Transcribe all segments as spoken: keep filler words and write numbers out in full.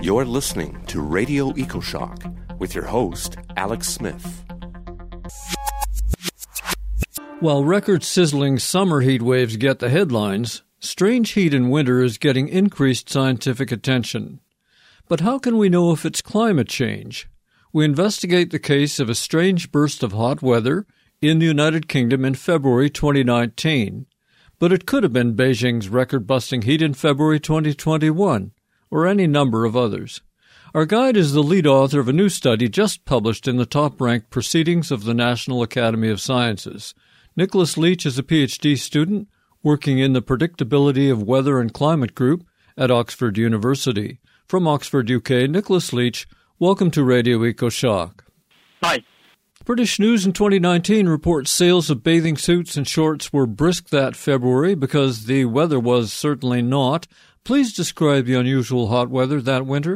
You're listening to Radio EcoShock with your host, Alex Smith. While record-sizzling summer heat waves get the headlines, strange heat in winter is getting increased scientific attention. But how can we know if it's climate change? We investigate the case of a strange burst of hot weather in the United Kingdom in February twenty nineteen. But it could have been Beijing's record-busting heat in February twenty twenty-one, or any number of others. Our guide is the lead author of a new study just published in the top-ranked Proceedings of the National Academy of Sciences. Nicholas Leach is a P H D student working in the Predictability of Weather and Climate Group at Oxford University. From Oxford, U K, Nicholas Leach, welcome to Radio EcoShock. Hi. British News in twenty nineteen reports sales of bathing suits and shorts were brisk that February because the weather was certainly not. Please describe the unusual hot weather that winter.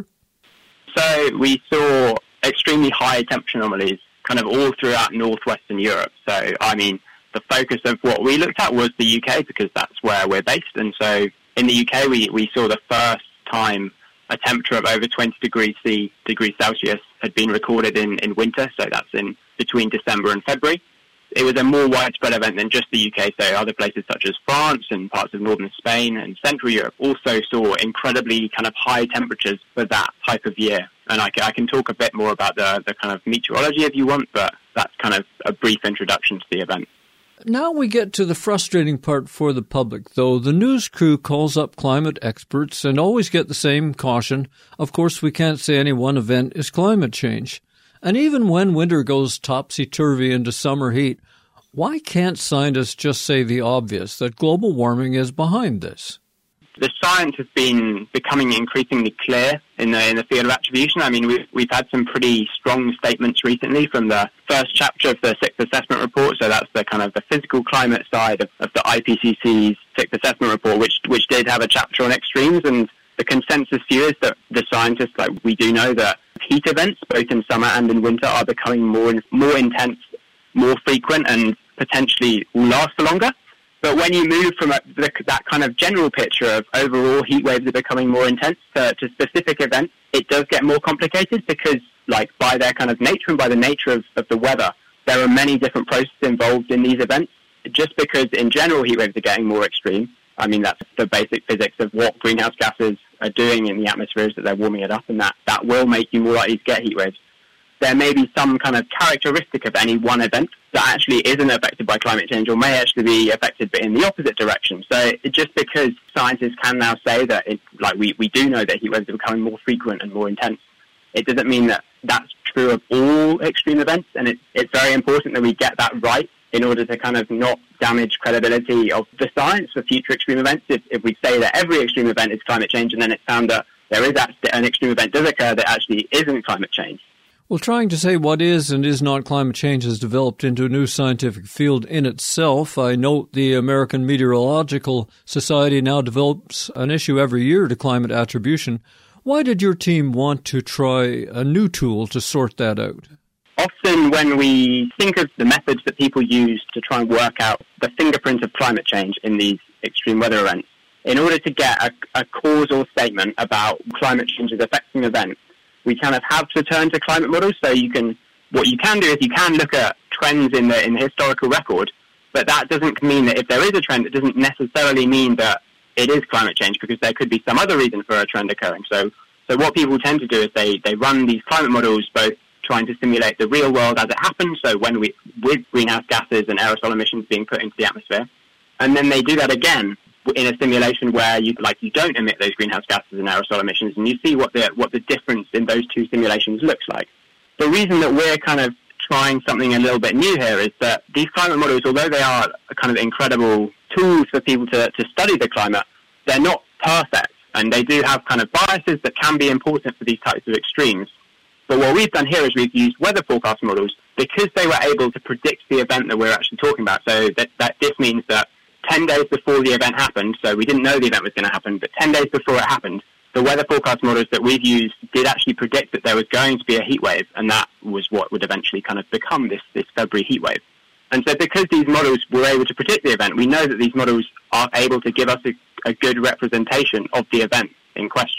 So we saw extremely high temperature anomalies kind of all throughout northwestern Europe. So, I mean, the focus of what we looked at was the U K because that's where we're based. And so in the U K, we, we saw the first time a temperature of over twenty degrees C, degrees Celsius had been recorded in, in winter. So that's in between December and February. It was a more widespread event than just the U K, so other places such as France and parts of northern Spain and Central Europe also saw incredibly kind of high temperatures for that type of year. And I can, I can talk a bit more about the, the kind of meteorology if you want, but that's kind of a brief introduction to the event. Now we get to the frustrating part for the public, though. The news crew calls up climate experts and always get the same caution. Of course, we can't say any one event is climate change. And even when winter goes topsy-turvy into summer heat, why can't scientists just say the obvious, that global warming is behind this? The science has been becoming increasingly clear in the in the field of attribution. I mean, we've, we've had some pretty strong statements recently from the first chapter of the Sixth Assessment Report. So that's the kind of the physical climate side of, of the I P C C's Sixth Assessment Report, which which did have a chapter on extremes. And the consensus view is that the scientists, like we do know that heat events, both in summer and in winter, are becoming more more intense, more frequent, and potentially will last for longer. But when you move from a, the, that kind of general picture of overall heat waves are becoming more intense to, to specific events, it does get more complicated because, like, by their kind of nature and by the nature of, of the weather, there are many different processes involved in these events. Just because in general heat waves are getting more extreme, I mean, that's the basic physics of what greenhouse gases are doing in the atmosphere is that they're warming it up, and that, that will make you more likely to get heat waves. There may be some kind of characteristic of any one event that actually isn't affected by climate change or may actually be affected but in the opposite direction. So it, just because scientists can now say that, it, like we, we do know that heat waves are becoming more frequent and more intense, it doesn't mean that that's true of all extreme events. And it, it's very important that we get that right in order to kind of not damage credibility of the science for future extreme events. If, if we say that every extreme event is climate change and then it's found that there is actually an extreme event does occur that actually isn't climate change. Well, trying to say what is and is not climate change has developed into a new scientific field in itself. I note the American Meteorological Society now develops an issue every year to climate attribution. Why did your team want to try a new tool to sort that out? Often when we think of the methods that people use to try and work out the fingerprint of climate change in these extreme weather events, in order to get a, a causal statement about climate change's affecting events, we kind of have to turn to climate models. So you can, what you can do is you can look at trends in the in the historical record, but that doesn't mean that if there is a trend, it doesn't necessarily mean that it is climate change because there could be some other reason for a trend occurring. So, so what people tend to do is they, they run these climate models, both trying to simulate the real world as it happens. So when we, with greenhouse gases and aerosol emissions being put into the atmosphere, and then they do that again in a simulation where you like you don't emit those greenhouse gases and aerosol emissions, and you see what the what the difference in those two simulations looks like. The reason that we're kind of trying something a little bit new here is that these climate models, although they are kind of incredible tools for people to, to study the climate, they're not perfect, and they do have kind of biases that can be important for these types of extremes. But what we've done here is we've used weather forecast models because they were able to predict the event that we're actually talking about. So that, that this means that ten days before the event happened, so we didn't know the event was going to happen, but ten days before it happened, the weather forecast models that we've used did actually predict that there was going to be a heat wave, and that was what would eventually kind of become this, this February heat wave. And so because these models were able to predict the event, we know that these models are able to give us a, a good representation of the event in question.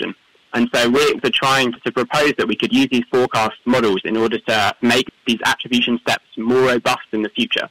And so we're trying to propose that we could use these forecast models in order to make these attribution steps more robust in the future.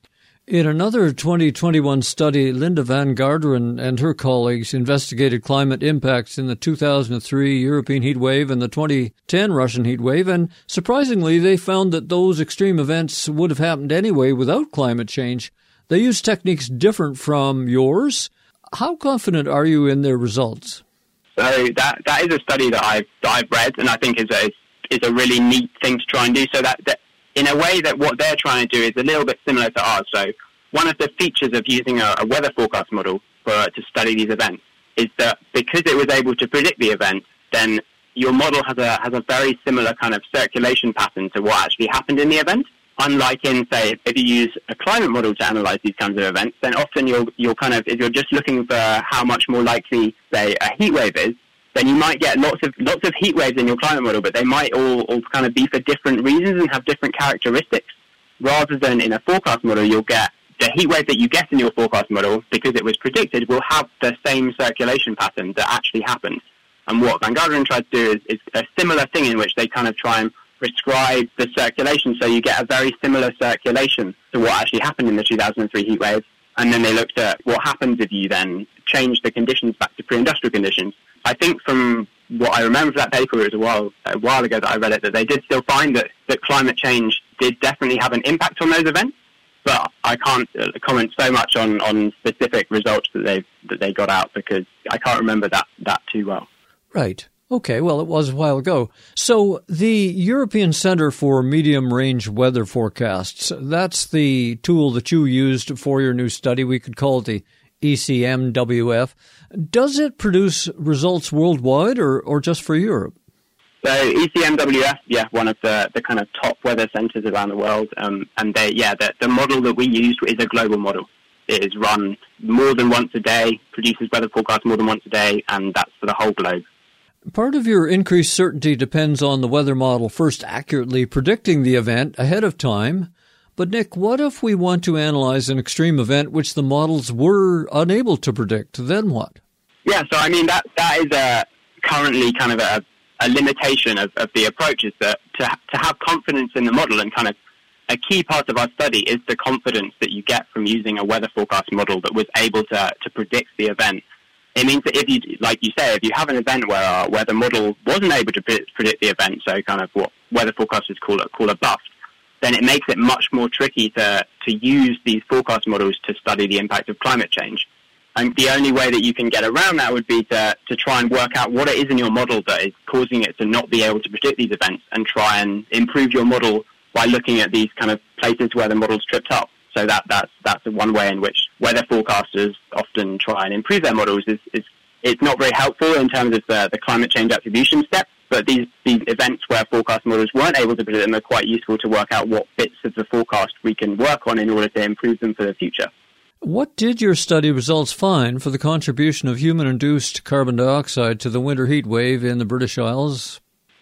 In another twenty twenty-one study, Linda Van Garderen and her colleagues investigated climate impacts in the two thousand three European heat wave and the twenty ten Russian heat wave, and surprisingly, they found that those extreme events would have happened anyway without climate change. They used techniques different from yours. How confident are you in their results? So that that is a study that I've, that I've read, and I think is a is a really neat thing to try and do. So that, that in a way that what they're trying to do is a little bit similar to ours. So one of the features of using a, a weather forecast model for to study these events is that because it was able to predict the event, then your model has a has a very similar kind of circulation pattern to what actually happened in the event. Unlike in, say, if you use a climate model to analyze these kinds of events, then often you'll you'll kind of, if you're just looking for how much more likely, say, a heat wave is, then you might get lots of lots of heat waves in your climate model, but they might all, all kind of be for different reasons and have different characteristics. Rather than in a forecast model, you'll get the heat wave that you get in your forecast model, because it was predicted, will have the same circulation pattern that actually happened. And what Van Garderen tried to do is, is a similar thing in which they kind of try and prescribe the circulation, so you get a very similar circulation to what actually happened in the two thousand three heat wave. And then they looked at what happens if you then change the conditions back to pre-industrial conditions. I think from what I remember from that paper, it was a while, a while ago that I read it, that they did still find that, that climate change did definitely have an impact on those events. But I can't comment so much on, on specific results that they that they got out, because I can't remember that, that too well. Right. Okay, well, it was a while ago. So the European Centre for Medium-Range Weather Forecasts, that's the tool that you used for your new study. We could call it the E C M W F. Does it produce results worldwide or, or just for Europe? So E C M W F, yeah, one of the, the kind of top weather centres around the world. Um, and they, yeah, the, the model that we used is a global model. It is run more than once a day, produces weather forecasts more than once a day, and that's for the whole globe. Part of your increased certainty depends on the weather model first accurately predicting the event ahead of time. But, Nick, what if we want to analyze an extreme event which the models were unable to predict? Then what? Yeah, so, I mean, that that is a, currently kind of a, a limitation of, of the approach, is that to, to have confidence in the model, and kind of a key part of our study is the confidence that you get from using a weather forecast model that was able to, to predict the event. It means that if you, like you say, if you have an event where our weather model wasn't able to predict the event, so kind of what weather forecasters call a, call a bust, then it makes it much more tricky to, to use these forecast models to study the impact of climate change. And the only way that you can get around that would be to, to try and work out what it is in your model that is causing it to not be able to predict these events, and try and improve your model by looking at these kind of places where the model's tripped up. So that, that's that's one way in which weather forecasters often try and improve their models. Is, is it's not very helpful in terms of the, the climate change attribution step, but these, these events where forecast models weren't able to predict them are quite useful to work out what bits of the forecast we can work on in order to improve them for the future. What did your study results find for the contribution of human-induced carbon dioxide to the winter heat wave in the British Isles?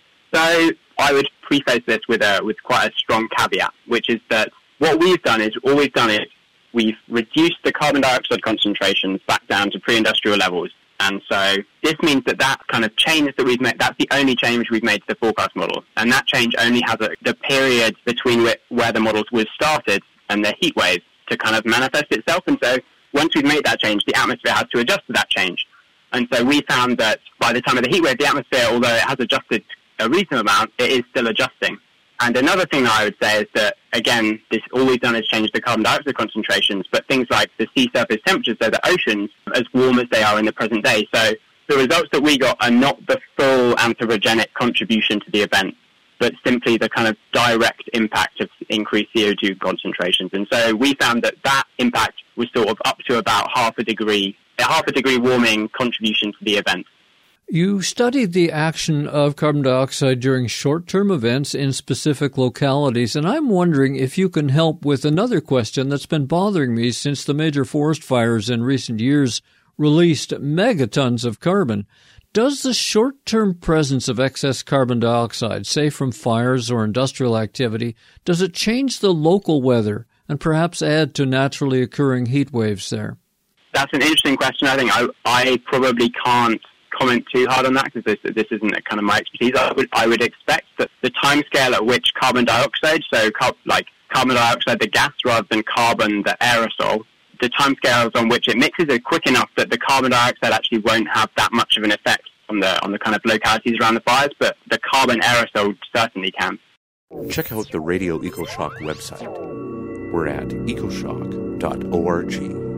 So I would preface this with a with quite a strong caveat, which is that what we've done is, all we've done is we've reduced the carbon dioxide concentrations back down to pre-industrial levels. And so this means that that kind of change that we've made, that's the only change we've made to the forecast model. And that change only has a, the period between wh- where the models was started and the heat wave to kind of manifest itself. And so once we've made that change, the atmosphere has to adjust to that change. And so we found that by the time of the heat wave, the atmosphere, although it has adjusted a reasonable amount, it is still adjusting. And another thing that I would say is that, again, this all we've done is change the carbon dioxide concentrations, but things like the sea surface temperatures, so the oceans, as warm as they are in the present day. So the results that we got are not the full anthropogenic contribution to the event, but simply the kind of direct impact of increased C O two concentrations. And so we found that that impact was sort of up to about half a degree, a half a degree warming contribution to the event. You studied the action of carbon dioxide during short-term events in specific localities, and I'm wondering if you can help with another question that's been bothering me since the major forest fires in recent years released megatons of carbon. Does the short-term presence of excess carbon dioxide, say from fires or industrial activity, does it change the local weather and perhaps add to naturally occurring heat waves there? That's an interesting question. I think I, I probably can't comment too hard on that because this, this isn't kind of my expertise. I would, I would expect that the timescale at which carbon dioxide, so car- like carbon dioxide, the gas, rather than carbon, the aerosol, the timescales on which it mixes are quick enough that the carbon dioxide actually won't have that much of an effect on the on the kind of localities around the fires, but the carbon aerosol certainly can. Check out the Radio EcoShock website. We're at ecoshock dot org.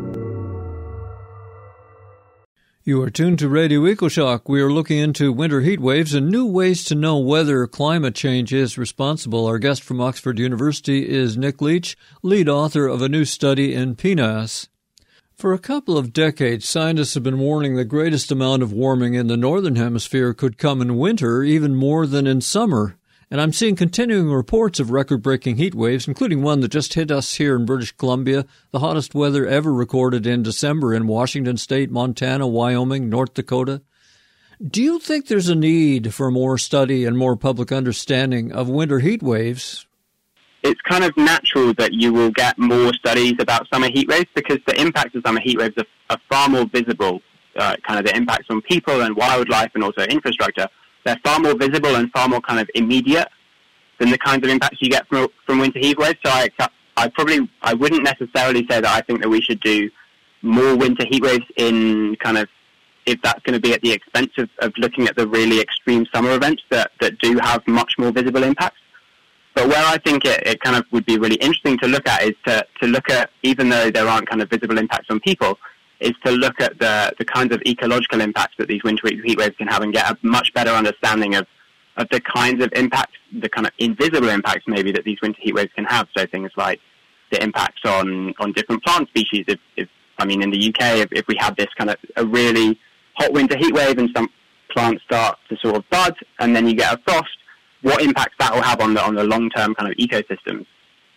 You are tuned to Radio EcoShock. We are looking into winter heat waves and new ways to know whether climate change is responsible. Our guest from Oxford University is Nick Leach, lead author of a new study in P N A S. For a couple of decades, scientists have been warning the greatest amount of warming in the northern hemisphere could come in winter, even more than in summer. And I'm seeing continuing reports of record-breaking heat waves, including one that just hit us here in British Columbia, the hottest weather ever recorded in December in Washington State, Montana, Wyoming, North Dakota. Do you think there's a need for more study and more public understanding of winter heat waves? It's kind of natural that you will get more studies about summer heat waves because the impacts of summer heat waves are, are far more visible, uh, kind of the impacts on people and wildlife and also infrastructure. They're far more visible and far more kind of immediate than the kinds of impacts you get from, from winter heat waves. So I, I probably, I wouldn't necessarily say that I think that we should do more winter heat waves in kind of, if that's going to be at the expense of, of looking at the really extreme summer events that, that do have much more visible impacts. But where I think it, it kind of would be really interesting to look at is to, to look at, even though there aren't kind of visible impacts on people, is to look at the, the kinds of ecological impacts that these winter heat waves can have and get a much better understanding of, of the kinds of impacts, the kind of invisible impacts maybe that these winter heat waves can have. So things like the impacts on, on different plant species. If, if I mean, in the U K, if, if we have this kind of a really hot winter heat wave and some plants start to sort of bud and then you get a frost, what impacts that will have on the, on the long-term kind of ecosystems.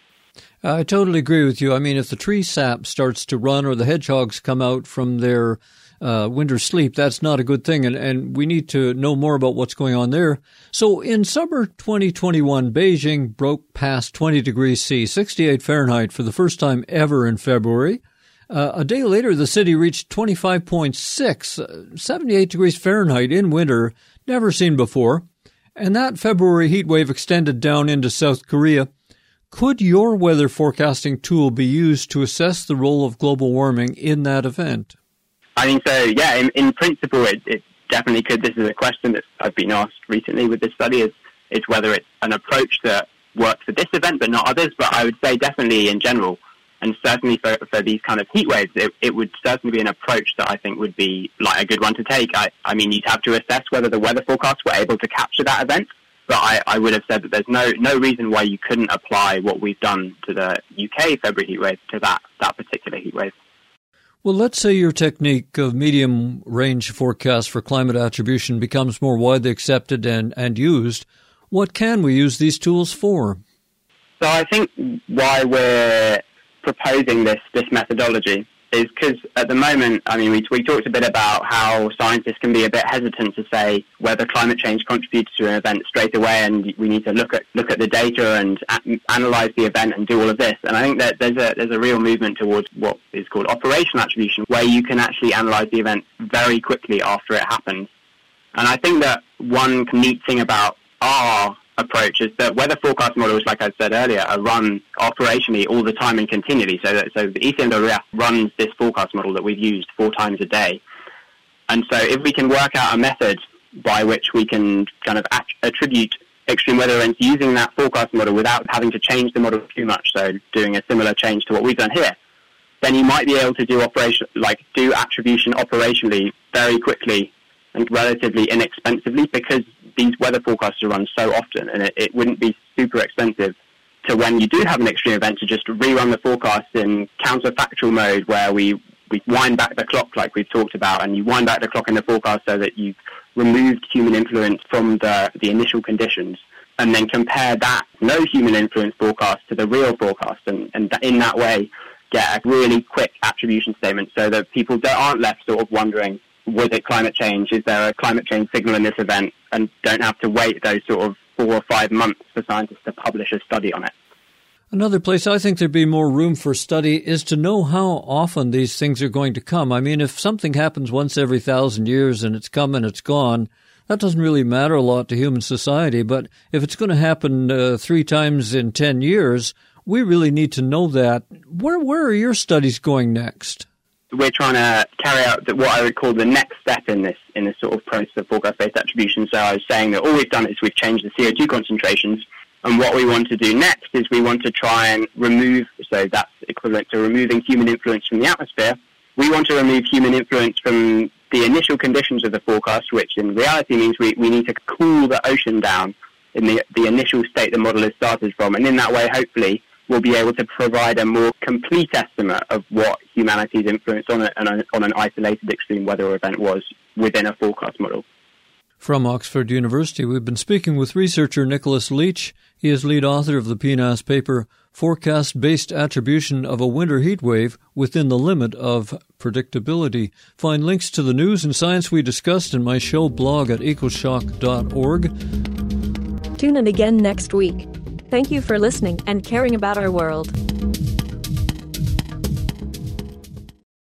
I totally agree with you. I mean, if the tree sap starts to run or the hedgehogs come out from their uh, winter sleep, that's not a good thing, and, and we need to know more about what's going on there. So in summer twenty twenty-one, Beijing broke past twenty degrees C, sixty-eight Fahrenheit, for the first time ever in February. Uh, a day later, the city reached twenty-five point six, uh, seventy-eight degrees Fahrenheit in winter, never seen before. And that February heat wave extended down into South Korea. Could your weather forecasting tool be used to assess the role of global warming in that event? I think so, yeah. In, in principle, it, it definitely could. This is a question that I've been asked recently with this study, is, is whether it's an approach that works for this event but not others. But I would say definitely in general, and certainly for, for these kind of heat waves, it, it would certainly be an approach that I think would be like a good one to take. I, I mean, you'd have to assess whether the weather forecasts were able to capture that event. But I, I would have said that there's no no reason why you couldn't apply what we've done to the U K February heat wave to that, that particular heat wave. Well, let's say your technique of medium-range forecast for climate attribution becomes more widely accepted and, and used. What can we use these tools for? So I think why we're proposing this, this methodology is because at the moment, I mean, we, we talked a bit about how scientists can be a bit hesitant to say whether climate change contributes to an event straight away, and we need to look at look at the data and a- analyze the event and do all of this. And I think that there's a there's a real movement towards what is called operational attribution, where you can actually analyze the event very quickly after it happens. And I think that one neat thing about our approach is that weather forecast models, like I said earlier, are run operationally all the time and continually. So that, so the E C M W F runs this forecast model that we've used four times a day. And so if we can work out a method by which we can kind of at- attribute extreme weather events using that forecast model without having to change the model too much, so doing a similar change to what we've done here, then you might be able to do operation, like do attribution operationally very quickly and relatively inexpensively, because these weather forecasts are run so often, and it, it wouldn't be super expensive to, when you do have an extreme event, to just rerun the forecast in counterfactual mode, where we, we wind back the clock like we've talked about, and you wind back the clock in the forecast so that you've removed human influence from the, the initial conditions, and then compare that no human influence forecast to the real forecast, and, and in that way get a really quick attribution statement so that people aren't left sort of wondering, was it climate change? Is there a climate change signal in this event? And don't have to wait those sort of four or five months for scientists to publish a study on it. Another place I think there'd be more room for study is to know how often these things are going to come. I mean, if something happens once every thousand years and it's come and it's gone, that doesn't really matter a lot to human society. But if it's going to happen uh, three times in ten years, we really need to know that. Where, where are your studies going next? We're trying to carry out the, what I would call the next step in this in this sort of process of forecast-based attribution. So I was saying that all we've done is we've changed the C O two concentrations, and what we want to do next is we want to try and remove, so that's equivalent to removing human influence from the atmosphere. We want to remove human influence from the initial conditions of the forecast, which in reality means we, we need to cool the ocean down in the, the initial state the model is started from, and in that way, hopefully, we'll be able to provide a more complete estimate of what humanity's influence on, a, on, a, on an isolated extreme weather event was within a forecast model. From Oxford University, we've been speaking with researcher Nicholas Leach. He is lead author of the P N A S paper, Forecast-Based Attribution of a Winter Heat Wave Within the Limit of Predictability. Find links to the news and science we discussed in my show blog at ecoshock dot org. Tune in again next week. Thank you for listening and caring about our world.